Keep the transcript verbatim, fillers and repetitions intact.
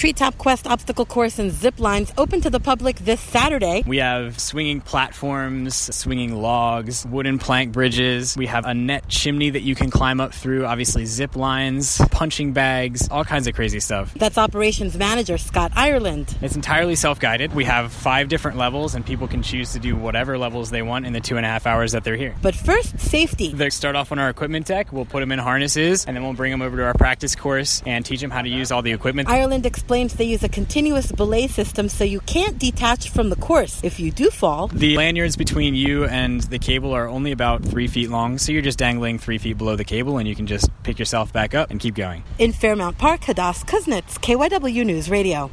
Treetop Quest obstacle course and zip lines open to the public this Saturday. We have swinging platforms, swinging logs, wooden plank bridges. We have a net chimney that you can climb up through, obviously zip lines, punching bags, all kinds of crazy stuff. That's Operations Manager Scott Ireland. It's entirely self-guided. We have five different levels, and people can choose to do whatever levels they want in the two and a half hours that they're here. But first, safety. They start off on our equipment deck. We'll put them in harnesses, and then we'll bring them over to our practice course and teach them how to use all the equipment. Ireland explains they use a continuous belay system so you can't detach from the course. If you do fall, the lanyards between you and the cable are only about three feet long, so you're just dangling three feet below the cable, and you can just pick yourself back up and keep going. In Fairmount Park, Hadass Kuznets, K Y W News Radio.